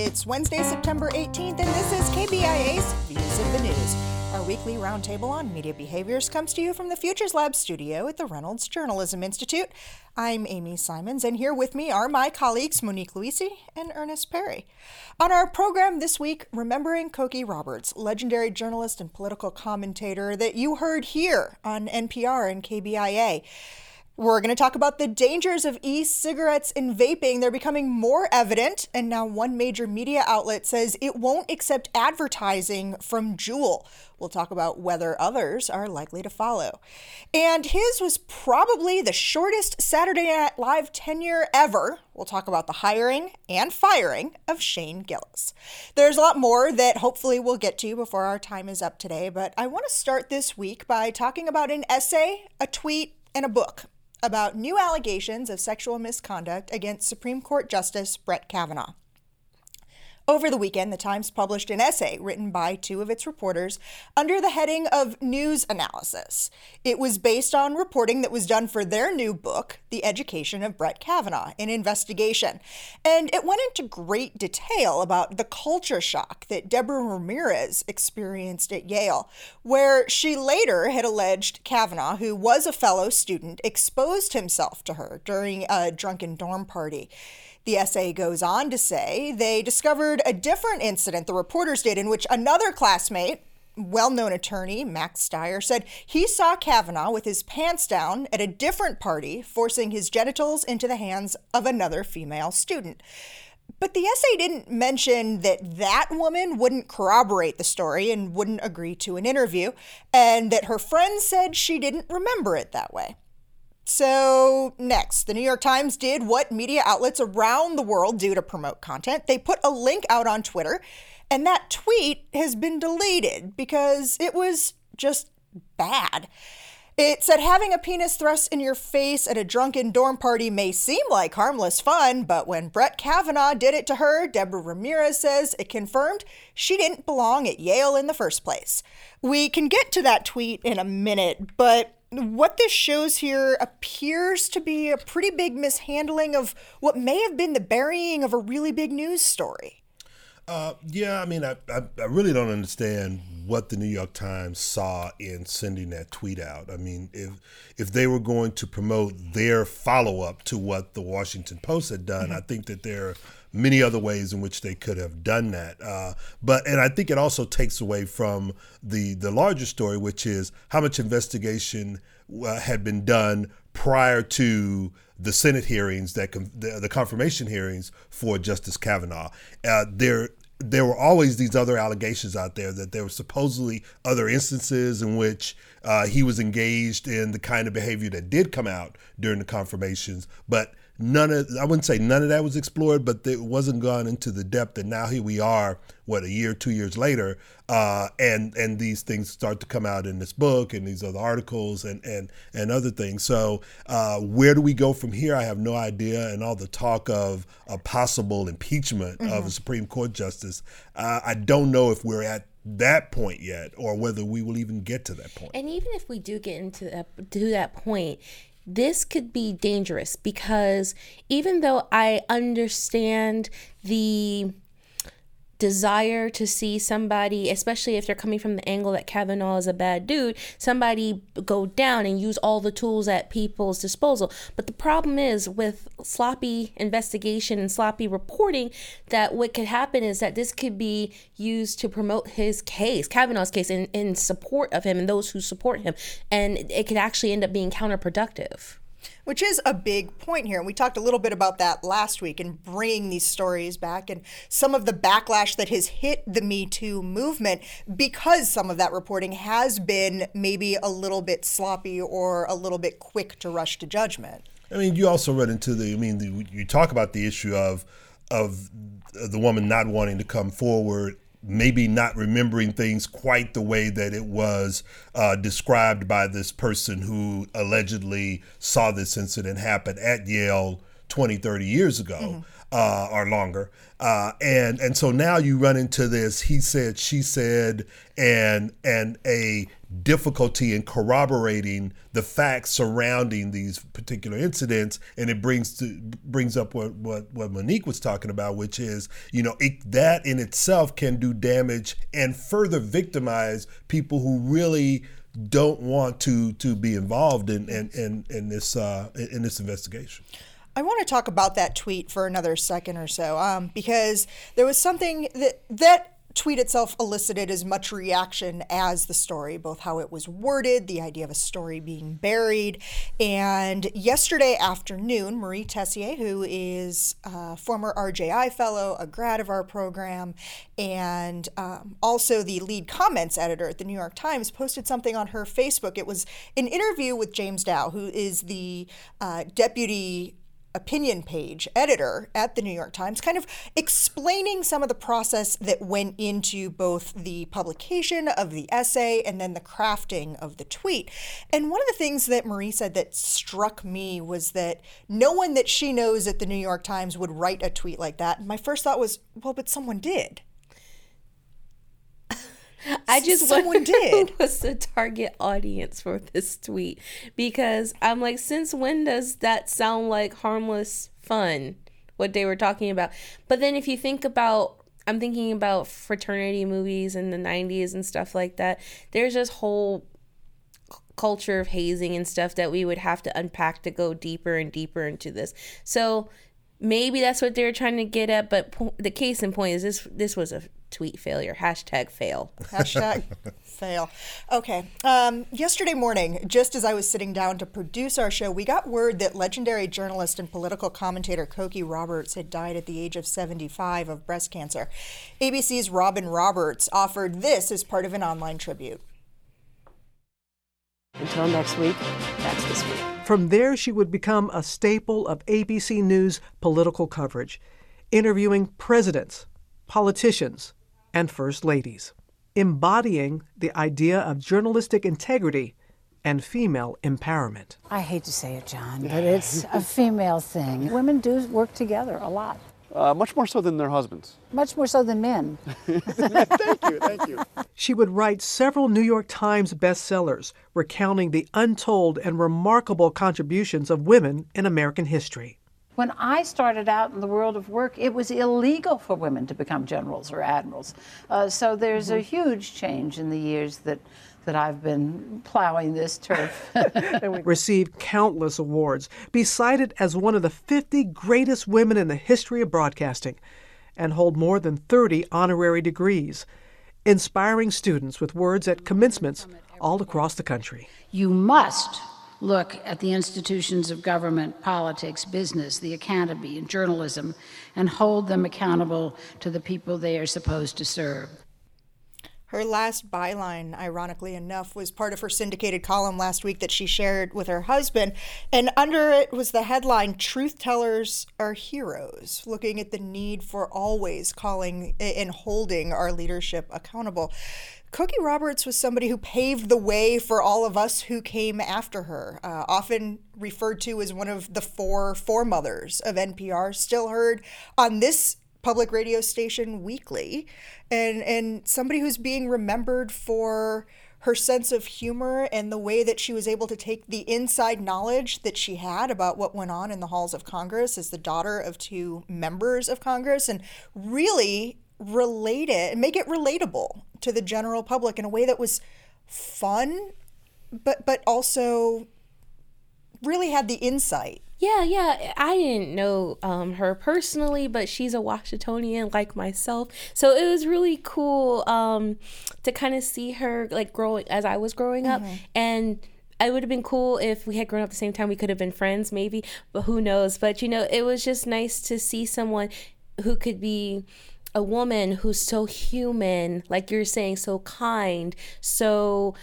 It's Wednesday, September 18th, and this is KBIA's Views of the News. Our weekly roundtable on media behaviors comes to you from the Futures Lab studio at the Reynolds Journalism Institute. I'm Amy Simons, and here with me are my colleagues Monique Luisi and Ernest Perry. On our program this week, remembering Cokie Roberts, legendary journalist and political commentator that you heard here on NPR and KBIA. We're going to talk about the dangers of e-cigarettes and vaping. They're becoming more evident, and now one major media outlet says it won't accept advertising from Juul. We'll talk about whether others are likely to follow. And his was probably the shortest Saturday Night Live tenure ever. We'll talk about the hiring and firing of Shane Gillis. There's a lot more that hopefully we'll get to before our time is up today, but I want to start this week by talking about an essay, a tweet, and a book about new allegations of sexual misconduct against Supreme Court Justice Brett Kavanaugh. Over the weekend, The Times published an essay written by two of its reporters under the heading of News Analysis. It was based on reporting that was done for their new book, The Education of Brett Kavanaugh, an investigation. And it went into great detail about the culture shock that Deborah Ramirez experienced at Yale, where she later had alleged Kavanaugh, who was a fellow student, exposed himself to her during a drunken dorm party. The essay goes on to say they discovered a different incident the reporters did in which another classmate, well-known attorney Max Stier, said he saw Kavanaugh with his pants down at a different party, forcing his genitals into the hands of another female student. But the essay didn't mention that woman wouldn't corroborate the story and wouldn't agree to an interview, and that her friends said she didn't remember it that way. So next, the New York Times did what media outlets around the world do to promote content. They put a link out on Twitter, and that tweet has been deleted because it was just bad. It said having a penis thrust in your face at a drunken dorm party may seem like harmless fun, but when Brett Kavanaugh did it to her, Deborah Ramirez says it confirmed she didn't belong at Yale in the first place. We can get to that tweet in a minute, but what this shows here appears to be a pretty big mishandling of what may have been the burying of a really big news story. I really don't understand what the New York Times saw in sending that tweet out. I mean, if they were going to promote their follow-up to what the Washington Post had done, I think that there are many other ways in which they could have done that. And I think it also takes away from the larger story, which is how much investigation had been done prior to the Senate hearings, the confirmation hearings for Justice Kavanaugh. There were always these other allegations out there that there were supposedly other instances in which he was engaged in the kind of behavior that did come out during the confirmations, but I wouldn't say none of that was explored, but it wasn't gone into the depth. And now here we are, a year, 2 years later, and these things start to come out in this book and these other articles and other things. So where do we go from here? I have no idea. And all the talk of a possible impeachment of a Supreme Court justice, I don't know if we're at that point yet or whether we will even get to that point. And even if we do get to that point, this could be dangerous because even though I understand the desire to see somebody, especially if they're coming from the angle that Kavanaugh is a bad dude, somebody go down and use all the tools at people's disposal. But the problem is with sloppy investigation and sloppy reporting that what could happen is that this could be used to promote his case, Kavanaugh's case, in support of him and those who support him. And it could actually end up being counterproductive. Which is a big point here. And we talked a little bit about that last week and bringing these stories back and some of the backlash that has hit the Me Too movement because some of that reporting has been maybe a little bit sloppy or a little bit quick to rush to judgment. I mean, you also run into you talk about the issue of the woman not wanting to come forward, maybe not remembering things quite the way that it was described by this person who allegedly saw this incident happen at Yale 20, 30 years ago. or longer. And so now you run into this he said, she said, and a difficulty in corroborating the facts surrounding these particular incidents. And it brings up what Monique was talking about, which is, that in itself can do damage and further victimize people who really don't want to be involved in this investigation. I want to talk about that tweet for another second or so, because there was something that tweet itself elicited as much reaction as the story, both how it was worded, the idea of a story being buried. And yesterday afternoon, Marie Tessier, who is a former RJI fellow, a grad of our program, and also the lead comments editor at the New York Times, posted something on her Facebook. It was an interview with James Dow, who is the deputy opinion page editor at the New York Times, kind of explaining some of the process that went into both the publication of the essay and then the crafting of the tweet. And one of the things that Marie said that struck me was that no one that she knows at the New York Times would write a tweet like that. And my first thought was, well, but someone did. I just someone wonder did. who was the target audience for this tweet, because I'm like, since when does that sound like harmless fun, what they were talking about? But then if you think about, I'm thinking about fraternity movies in the 90s and stuff like that. There's this whole culture of hazing and stuff that we would have to unpack to go deeper and deeper into this. So maybe that's what they were trying to get at, but the case in point is this was a tweet failure. #fail. #fail. Okay. Yesterday morning, just as I was sitting down to produce our show, we got word that legendary journalist and political commentator Cokie Roberts had died at the age of 75 of breast cancer. ABC's Robin Roberts offered this as part of an online tribute. Until next week, that's this week. From there, she would become a staple of ABC News political coverage, interviewing presidents, politicians, and first ladies, embodying the idea of journalistic integrity and female empowerment. I hate to say it, John, but it's a female thing. Women do work together a lot. Much more so than their husbands. Much more so than men. Thank you. She would write several New York Times bestsellers recounting the untold and remarkable contributions of women in American history. When I started out in the world of work, it was illegal for women to become generals or admirals. So there's a huge change in the years that I've been plowing this turf. Received countless awards, be cited as one of the 50 greatest women in the history of broadcasting, and hold more than 30 honorary degrees, inspiring students with words at commencements all across the country. You must look at the institutions of government, politics, business, the academy, and journalism, and hold them accountable to the people they are supposed to serve. Her last byline, ironically enough, was part of her syndicated column last week that she shared with her husband. And under it was the headline, "Truth Tellers Are Heroes," looking at the need for always calling and holding our leadership accountable. Cokie Roberts was somebody who paved the way for all of us who came after her, often referred to as one of the four foremothers of NPR, still heard on this public radio station weekly, and somebody who's being remembered for her sense of humor and the way that she was able to take the inside knowledge that she had about what went on in the halls of Congress as the daughter of two members of Congress and really relate it and make it relatable to the general public in a way that was fun, but also really had the insight. Yeah. I didn't know her personally, but she's a Washingtonian like myself. So it was really cool to kind of see her like growing as I was growing up. And it would have been cool if we had grown up at the same time. We could have been friends maybe, but who knows? But, it was just nice to see someone who could be a woman who's so human, like you're saying, so kind, so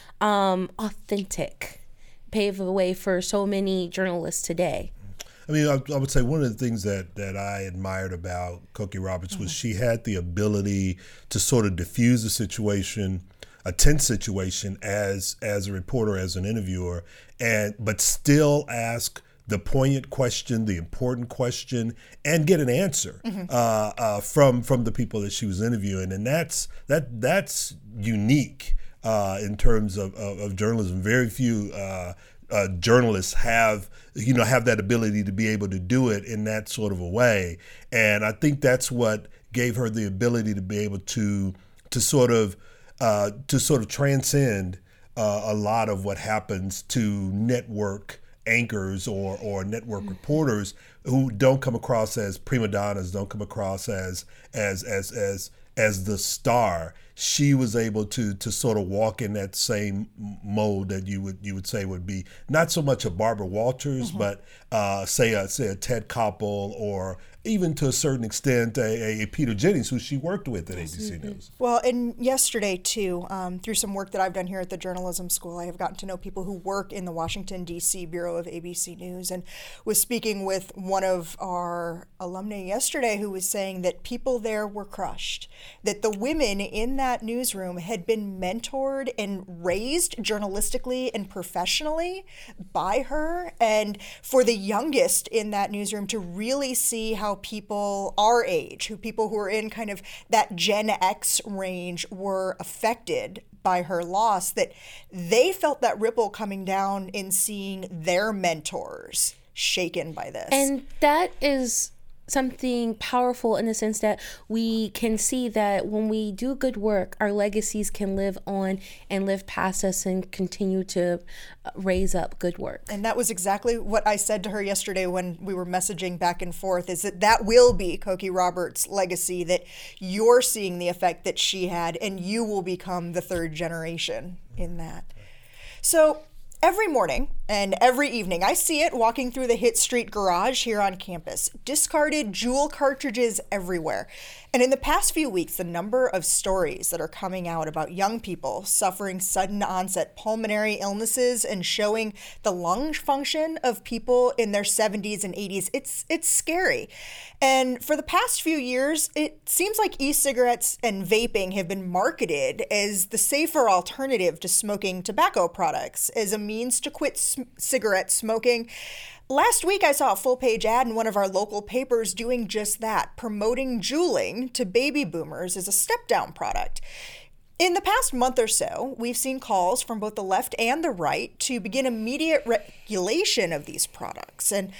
authentic, pave the way for so many journalists today. I mean, I would say one of the things that I admired about Cokie Roberts was she had the ability to sort of diffuse a situation, a tense situation, as a reporter, as an interviewer, but still ask the poignant question, the important question, and get an answer from the people that she was interviewing, and that's unique in terms of journalism. Very few journalists have that ability to be able to do it in that sort of a way, and I think that's what gave her the ability to be able to sort of transcend a lot of what happens to network anchors or network reporters who don't come across as prima donnas, don't come across as the star. She was able to sort of walk in that same mode that you would say would be not so much a Barbara Walters, but say a Ted Koppel, or even to a certain extent a Peter Jennings, who she worked with at ABC News. Well, and yesterday too, through some work that I've done here at the journalism school, I have gotten to know people who work in the Washington, D.C. bureau of ABC News, and was speaking with one of our alumni yesterday who was saying that people there were crushed, that the women in that newsroom had been mentored and raised journalistically and professionally by her, and for the youngest in that newsroom to really see how people our age, people who are in kind of that Gen X range, were affected by her loss, that they felt that ripple coming down in seeing their mentors shaken by this. And that is something powerful in the sense that we can see that when we do good work, our legacies can live on and live past us and continue to raise up good work. And that was exactly what I said to her yesterday when we were messaging back and forth, is that will be Cokie Roberts' legacy, that you're seeing the effect that she had, and you will become the third generation in that. So every morning and every evening, I see it walking through the Hitt Street garage here on campus. Discarded Juul cartridges everywhere. And in the past few weeks, the number of stories that are coming out about young people suffering sudden onset pulmonary illnesses and showing the lung function of people in their 70s and 80s, it's scary. And for the past few years, it seems like e-cigarettes and vaping have been marketed as the safer alternative to smoking tobacco products, as a means to quit cigarette smoking. Last week, I saw a full-page ad in one of our local papers doing just that, promoting juuling to baby boomers as a step-down product. In the past month or so, we've seen calls from both the left and the right to begin immediate regulation of these products. And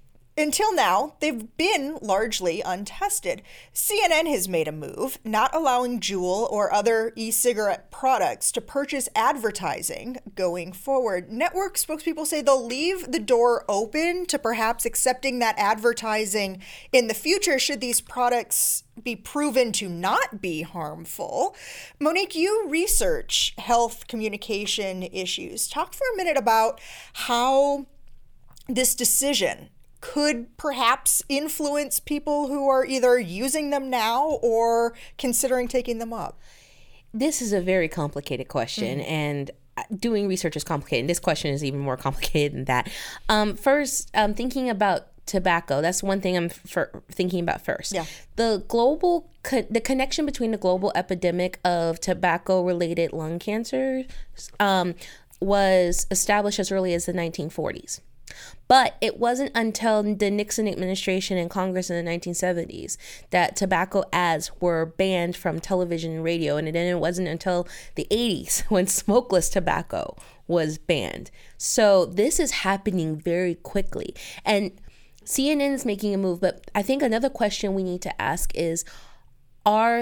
until now, they've been largely untested. CNN has made a move, not allowing Juul or other e-cigarette products to purchase advertising going forward. Network spokespeople say they'll leave the door open to perhaps accepting that advertising in the future should these products be proven to not be harmful. Monique, you research health communication issues. Talk for a minute about how this decision could perhaps influence people who are either using them now or considering taking them up. This is a very complicated question, and doing research is complicated. And this question is even more complicated than that. First, thinking about tobacco, that's one thing I'm thinking about first. Yeah. The connection between the global epidemic of tobacco-related lung cancer was established as early as the 1940s. But it wasn't until the Nixon administration and Congress in the 1970s that tobacco ads were banned from television and radio. And then it wasn't until the 80s when smokeless tobacco was banned. So this is happening very quickly. And CNN is making a move. But I think another question we need to ask is, are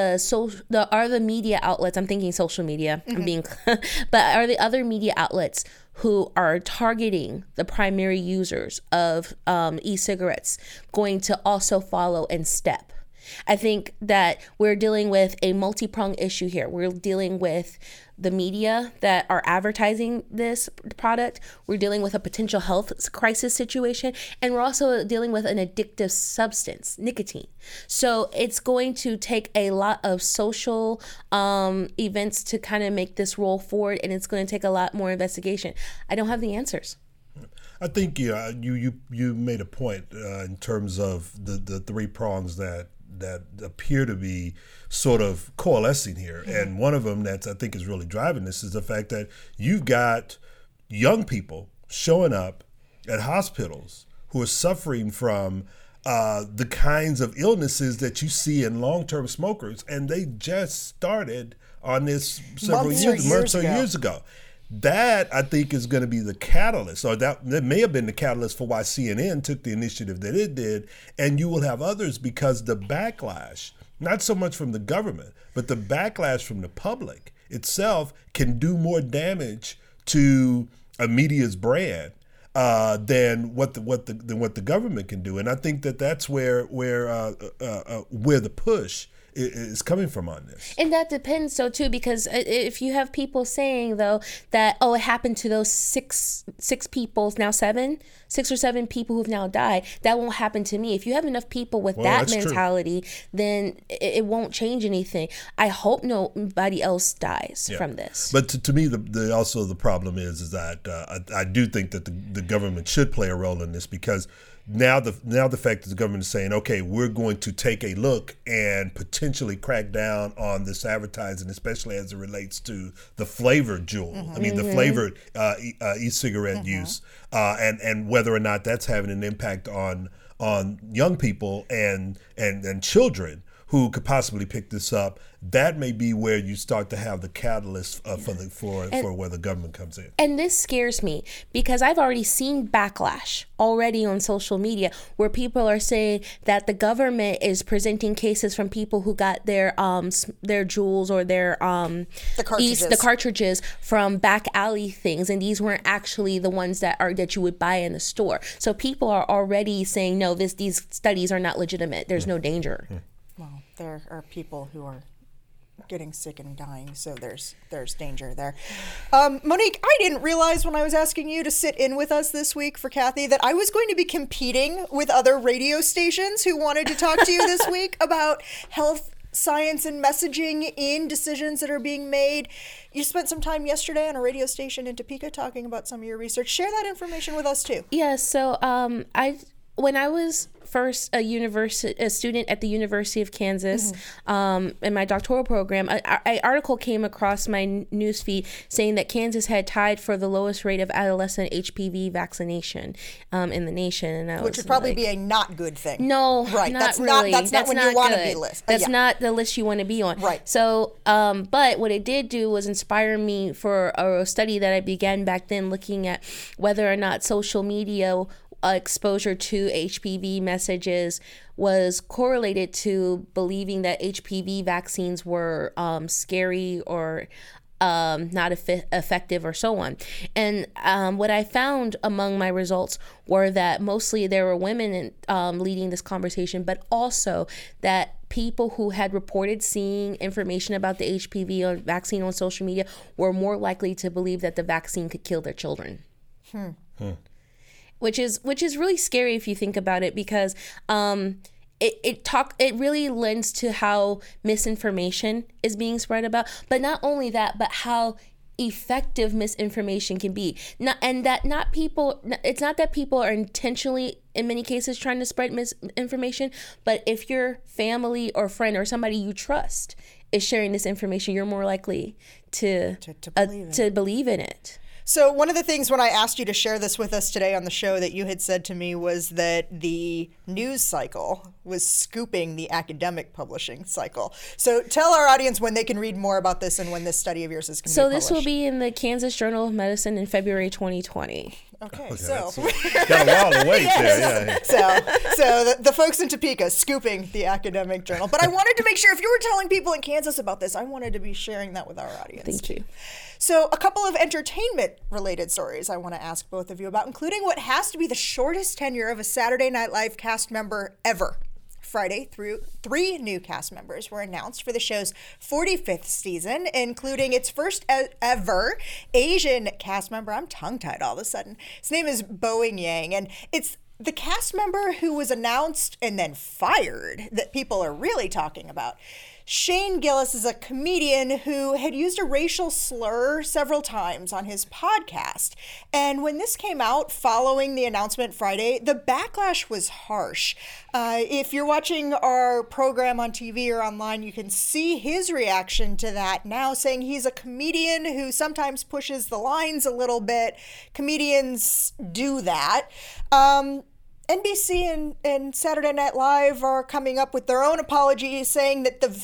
the media outlets, I'm thinking social media, but are the other media outlets who are targeting the primary users of e-cigarettes going to also follow in step? I think that we're dealing with a multi-pronged issue here. We're dealing with the media that are advertising this product. We're dealing with a potential health crisis situation. And we're also dealing with an addictive substance, nicotine. So it's going to take a lot of social events to kind of make this roll forward. And it's going to take a lot more investigation. I don't have the answers. I think you made a point in terms of the three prongs that appear to be sort of coalescing here. Mm-hmm. And one of them that I think is really driving this is the fact that you've got young people showing up at hospitals who are suffering from the kinds of illnesses that you see in long-term smokers, and they just started on this months or years ago. That, I think, is going to be the catalyst, or that may have been the catalyst for why CNN took the initiative that it did, and you will have others, because the backlash, not so much from the government, but the backlash from the public itself can do more damage to a media's brand than what the government can do. And I think that's where the push is coming from on this. And that depends, so too, because if you have people saying, though, that, it happened to those six people, now 6 or 7 people who've now died, that won't happen to me. If you have enough people with that mentality, then it won't change anything. I hope nobody else dies from this. But to me, also the problem is that I do think that the government should play a role in this, because now the fact that the government is saying, okay, we're going to take a look and potentially crack down on this advertising, especially as it relates to the flavored Juul. I mean, the flavored e-cigarette use, and whether or not that's having an impact on young people and children who could possibly pick this up. That may be where you start to have the catalyst for where the government comes in. And this scares me, because I've already seen backlash already on social media where people are saying that the government is presenting cases from people who got their Juuls or their the cartridges from back alley things, and these weren't actually the ones that you would buy in the store. So people are already saying, no, these studies are not legitimate. There's no danger. Well, there are people who are getting sick and dying, so there's danger there. Monique, I didn't realize when I was asking you to sit in with us this week for Kathy that I was going to be competing with other radio stations who wanted to talk to you this week about health, science, and messaging in decisions that are being made. You spent some time yesterday on a radio station in Topeka talking about some of your research. Share that information with us too. Yeah, so when I was first a student at the University of Kansas in my doctoral program, an article came across my newsfeed saying that Kansas had tied for the lowest rate of adolescent HPV vaccination in the nation. And which would probably be a not good thing. No, right. That's not when you want to be listed. That's not the list you want to be on. Right. So, but what it did do was inspire me for a study that I began back then, looking at whether or not social media exposure to HPV messages was correlated to believing that HPV vaccines were scary or not effective or so on. And what I found among my results were that mostly there were women leading this conversation, but also that people who had reported seeing information about the HPV vaccine on social media were more likely to believe that the vaccine could kill their children. Which is really scary if you think about it, because it really lends to how misinformation is being spread about. But not only that, but how effective misinformation can be. It's not that people are intentionally, in many cases, trying to spread misinformation, but if your family or friend or somebody you trust is sharing this information, you're more likely to believe in it. So one of the things when I asked you to share this with us today on the show that you had said to me was that the news cycle was scooping the academic publishing cycle. So tell our audience when they can read more about this and when this study of yours is going to be published. So this will be in the Kansas Journal of Medicine in February 2020. Okay, so got a while to wait there. Yeah. So the folks in Topeka scooping the academic journal. But I wanted to make sure if you were telling people in Kansas about this, I wanted to be sharing that with our audience. Thank you. So a couple of entertainment-related stories I want to ask both of you about, including what has to be the shortest tenure of a Saturday Night Live cast member ever. Friday, 3 new cast members were announced for the show's 45th season, including its first ever Asian cast member. I'm tongue-tied all of a sudden. His name is Boeing Yang, and it's the cast member who was announced and then fired that people are really talking about. Shane Gillis is a comedian who had used a racial slur several times on his podcast. And when this came out following the announcement Friday, the backlash was harsh. If you're watching our program on TV or online, you can see his reaction to that now, saying he's a comedian who sometimes pushes the lines a little bit. Comedians do that. NBC and Saturday Night Live are coming up with their own apologies, saying that the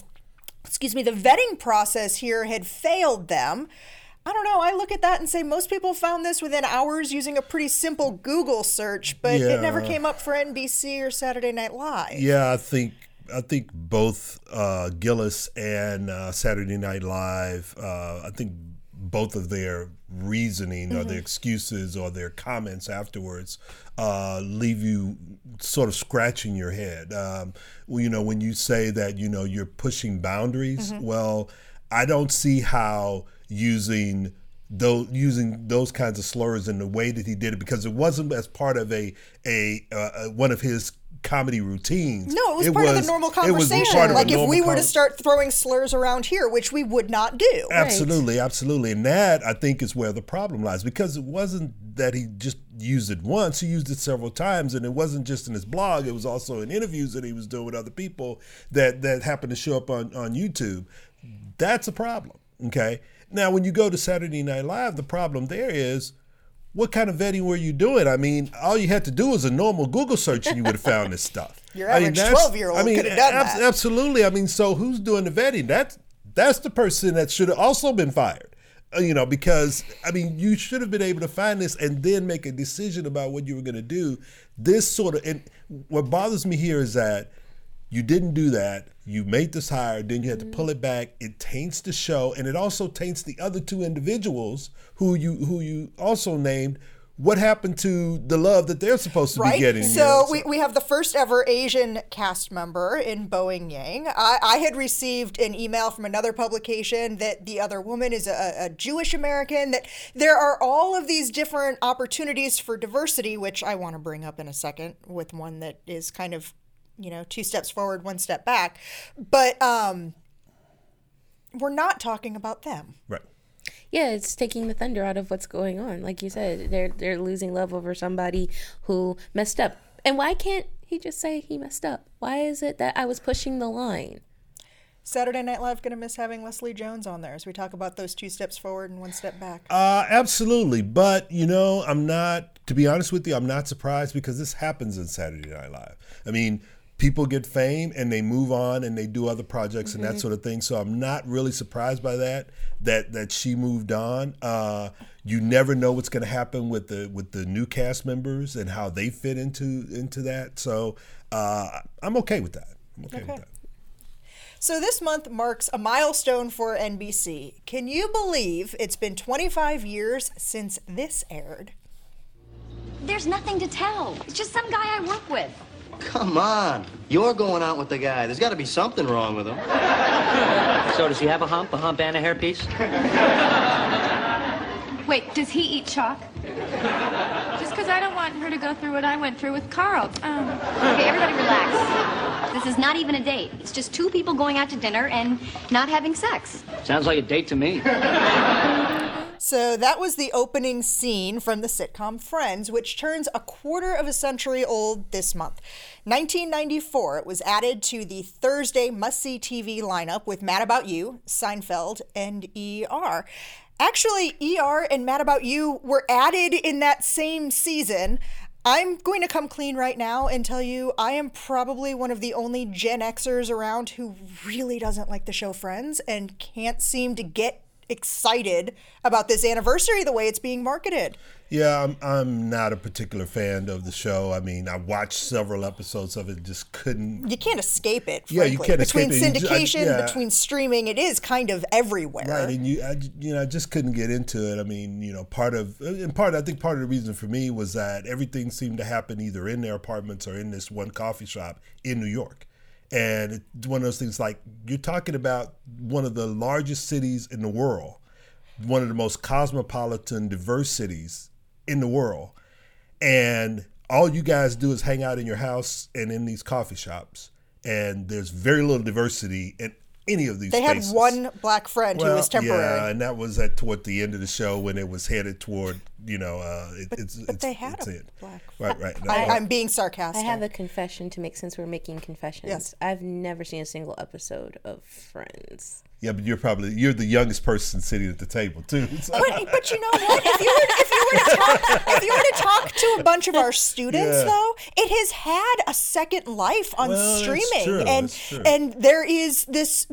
vetting process here had failed them. I don't know. I look at that and say most people found this within hours using a pretty simple Google search, but it never came up for NBC or Saturday Night Live. Yeah, I think both Gillis and Saturday Night Live, I think both of their reasoning or their excuses or their comments afterwards leave you sort of scratching your head. When you say that, you're pushing boundaries, well, I don't see how using those kinds of slurs in the way that he did it, because it wasn't as part of a one of his comedy routines. No, it was part of the normal conversation. Like if we were to start throwing slurs around here, which we would not do. Absolutely, absolutely. And that, I think, is where the problem lies, because it wasn't that he just used it once. He used it several times, and it wasn't just in his blog. It was also in interviews that he was doing with other people that happened to show up on YouTube. That's a problem, okay? Now, when you go to Saturday Night Live, the problem there is, what kind of vetting were you doing? I mean, all you had to do was a normal Google search and you would have found this stuff. Your average 12-year-old could have done that. Absolutely. I mean, so who's doing the vetting? That's the person that should have also been fired. Because, I mean, you should have been able to find this and then make a decision about what you were going to do. And what bothers me here is that you didn't do that. You made this hire, then you had to pull it back. It taints the show, and it also taints the other two individuals who you also named. What happened to the love that they're supposed to be getting? So we have the first ever Asian cast member in Boeing Yang. I had received an email from another publication that the other woman is a Jewish American, that there are all of these different opportunities for diversity, which I want to bring up in a second with one that is kind of, two steps forward, one step back. But we're not talking about them. Right. Yeah, it's taking the thunder out of what's going on. Like you said, they're losing love over somebody who messed up. And why can't he just say he messed up? Why is it that I was pushing the line? Saturday Night Live going to miss having Leslie Jones on there as we talk about those 2 steps forward and 1 step back. Absolutely. But, to be honest with you, I'm not surprised, because this happens in Saturday Night Live. I mean, people get fame and they move on and they do other projects and that sort of thing. So I'm not really surprised by that she moved on. You never know what's going to happen with the new cast members and how they fit into that. So I'm okay with that. I'm okay with that. So this month marks a milestone for NBC. Can you believe it's been 25 years since this aired? There's nothing to tell. It's just some guy I work with. Come on. You're going out with the guy. There's got to be something wrong with him. So does he have a hump and a hairpiece? Wait, does he eat chalk? Just because I don't want her to go through what I went through with Carl. Okay, everybody relax. This is not even a date. It's just 2 people going out to dinner and not having sex. Sounds like a date to me. So that was the opening scene from the sitcom Friends, which turns a quarter of a century old this month. 1994, it was added to the Thursday must-see TV lineup with Mad About You, Seinfeld, and ER. Actually, ER and Mad About You were added in that same season. I'm going to come clean right now and tell you I am probably one of the only Gen Xers around who really doesn't like the show Friends and can't seem to get excited about this anniversary the way it's being marketed. Yeah, I'm not a particular fan of the show. I mean, I watched several episodes of it, just couldn't. You can't escape it, frankly. Yeah, you can't escape it. Between syndication, between streaming, it is kind of everywhere. Right, and I just couldn't get into it. I mean, I think part of the reason for me was that everything seemed to happen either in their apartments or in this one coffee shop in New York. And it's one of those things, like, you're talking about one of the largest cities in the world, one of the most cosmopolitan, diverse cities in the world. And all you guys do is hang out in your house and in these coffee shops. And there's very little diversity. And any of these They faces. had one black friend who was temporary. Yeah, and that was toward the end of the show when it was headed toward, But they had a black friend. Right. I'm being sarcastic. I have a confession to make since we're making confessions. Yes. I've never seen a single episode of Friends. Yeah, but you're the youngest person sitting at the table too. So. But you know what? If you were to talk to a bunch of our students, though, it has had a second life on streaming, that's true. and there is this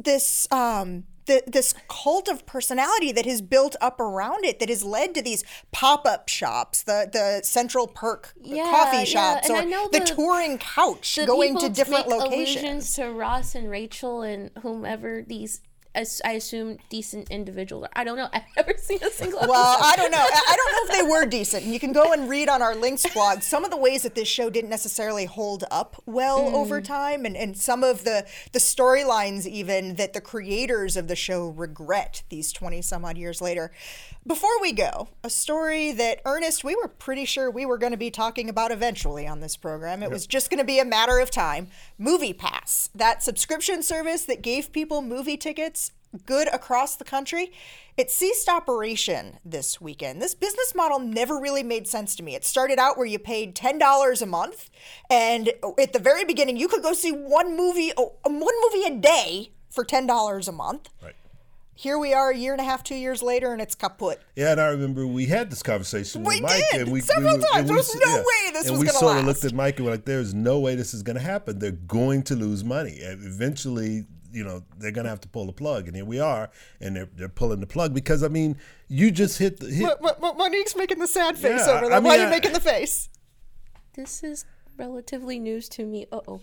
cult of personality that has built up around it that has led to these pop-up shops, the Central Perk coffee shops, and or I know the touring couch going to different make locations. Allusions to Ross and Rachel and whomever these, I assume, decent individuals are. I don't know. I've never seen a single episode. Well, I don't know. I don't know if they were decent. You can go and read on our links blog some of the ways that this show didn't necessarily hold up well over time, and some of the storylines even that the creators of the show regret these 20 some odd years later. Before we go, a story that, Ernest, we were pretty sure we were going to be talking about eventually on this program. It was just going to be a matter of time. MoviePass, that subscription service that gave people movie tickets good across the country, it ceased operation this weekend. This business model never really made sense to me. It started out where you paid $10 a month, and at the very beginning, you could go see one movie a day for $10 a month. Right. Here we are a year and a half, 2 years later, and it's kaput. Yeah, and I remember we had this conversation with Mike. Several times. There was no way this was going to last. And we sort of looked at Mike and were like, there's no way this is going to happen. They're going to lose money. And eventually, they're going to have to pull the plug. And here we are, and they're pulling the plug because, you just hit the... Monique's making the sad face over there. Why are you making the face? This is relatively news to me. Uh-oh.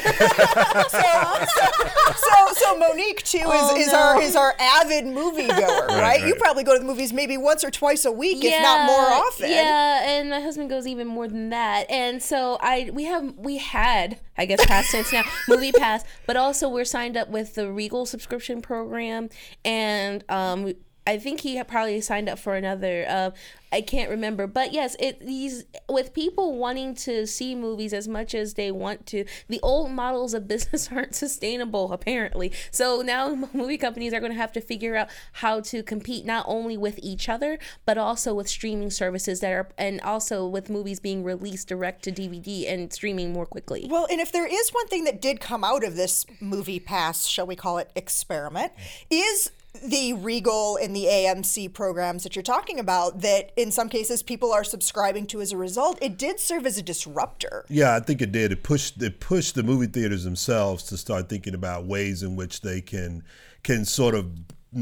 So Monique too is our avid movie goer, right? You probably go to the movies maybe once or twice a week, if not more often. Yeah, and my husband goes even more than that. And so we had, I guess past tense now, MoviePass, but also we're signed up with the Regal subscription program, and I think he probably signed up for another. I can't remember, but yes, with people wanting to see movies as much as they want to, the old models of business aren't sustainable apparently. So now movie companies are going to have to figure out how to compete not only with each other, but also with streaming services and also with movies being released direct to DVD and streaming more quickly. Well, and if there is one thing that did come out of this MoviePass, shall we call it experiment, is the Regal and the AMC programs that you're talking about that in some cases people are subscribing to as a result. It did serve as a disruptor. Yeah, I think it did. It pushed the movie theaters themselves to start thinking about ways in which they can sort of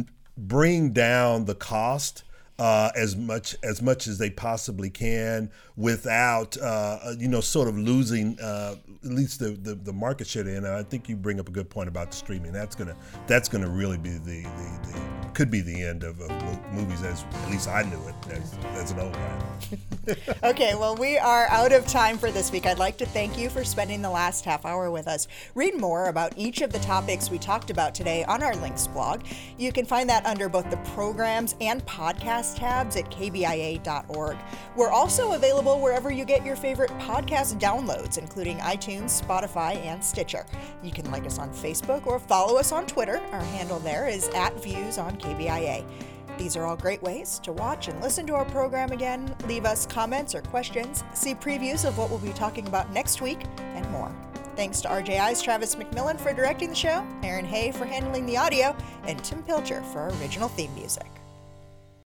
bring down the cost as much as they possibly can without sort of losing at least the market share. And I think you bring up a good point about the streaming. That's gonna really be could be the end of movies as at least I knew it as an old guy. Okay, well, we are out of time for this week. I'd like to thank you for spending the last half hour with us. Read more about each of the topics we talked about today on our links blog. You can find that under both the programs and podcast tabs at kbia.org. We're also available wherever you get your favorite podcast downloads, including iTunes, Spotify, and Stitcher. You can like us on Facebook or follow us on Twitter. Our handle there is @ViewsOnKBIA. These are all great ways to watch and listen to our program again, leave us comments or questions, see previews of what we'll be talking about next week, and more. Thanks to RJI's Travis McMillan for directing the show, Aaron Hay for handling the audio, and Tim Pilcher for our original theme music.